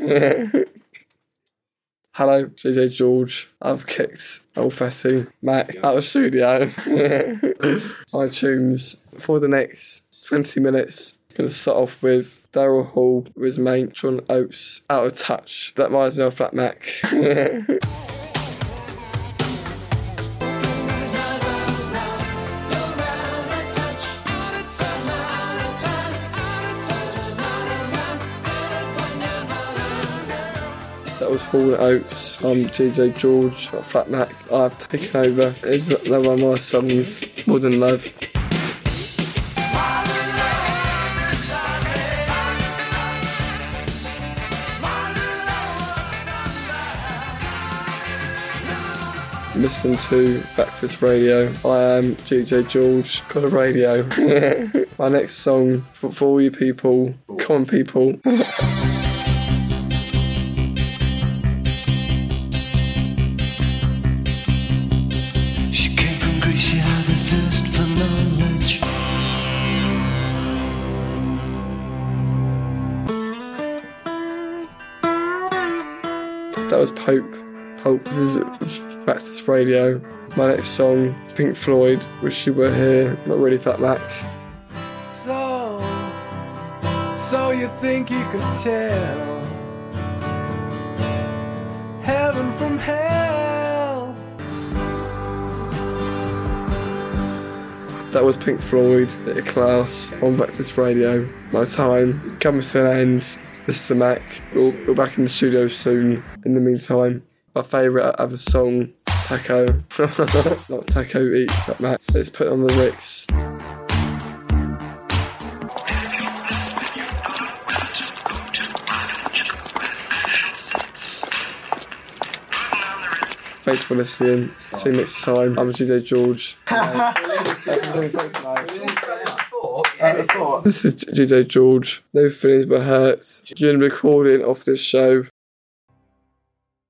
Hello, JJ George. I've kicked old Fetty Mac out of studio. iTunes for the next 20 minutes. Going to start off with Daryl Hall with his mate John Oates, Out of Touch. That reminds me of Fat Mac. That was Hall and Oates. I'm JJ George, Fat Mac. I've taken over. It's one of my songs, Modern Love. Listen to Baptist Radio. I am JJ George, got a radio. My next song for all you people, common people. She came from Greece, she had a thirst for knowledge. That was Pope. This is Baptist Radio. My next song, Pink Floyd, Wish You Were Here, Not Really Fat Mac. So you think you can tell heaven from hell? That was Pink Floyd, Bit of Class, on Baptist Radio. My time comes to an end. This is the Mac. We're back in the studio soon. In the meantime, my favourite other song, Taco. Not Taco Eat, Fat Mac. Let's put it on the Ricks. Thanks for listening. See you next time. I'm JJ George. This is JJ George. No feelings but hurts. During the recording of this show,